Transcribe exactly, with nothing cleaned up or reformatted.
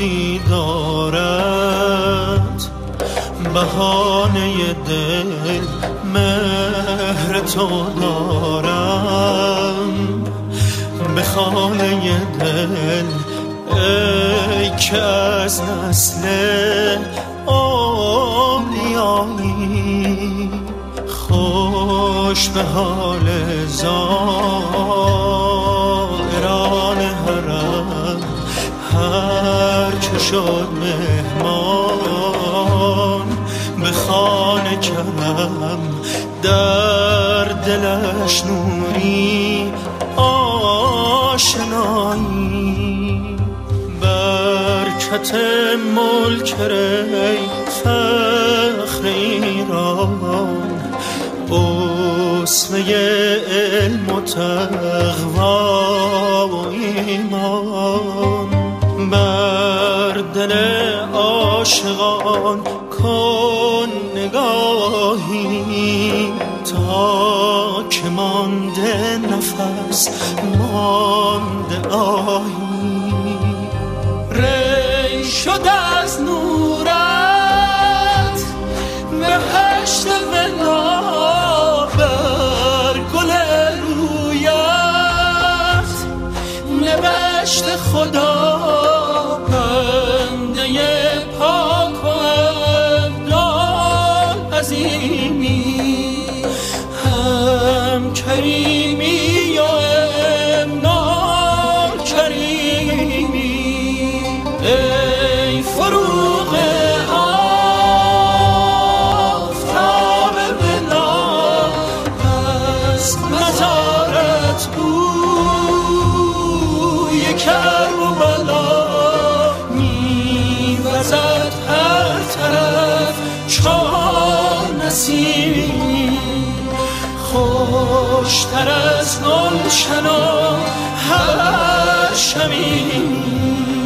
روزی دارد بهانه دل مهر تو دارم به خانه دل ای که از نسل اولیایی خوش به حال زائران حرم هر که شد مهمان به خانه کرم در دلش نوری آشنایی برکت ملک ری فخر ایران اسوه علم و تقوا و ایمان بر دل عاشقان کن نگاهی تا که مانده نفس مانده آهی ری شد از نورت بهشت ولا بر گل رویت نوشت خدا بنده پاک و ابدال عظیمی هم کریمی و امنال کریمی ای فروغ آفتاب بلا از مزارت بوی کرب و بلا میوزد هر طرف چون نسیمی خوشتر از گلشن و هر شمیم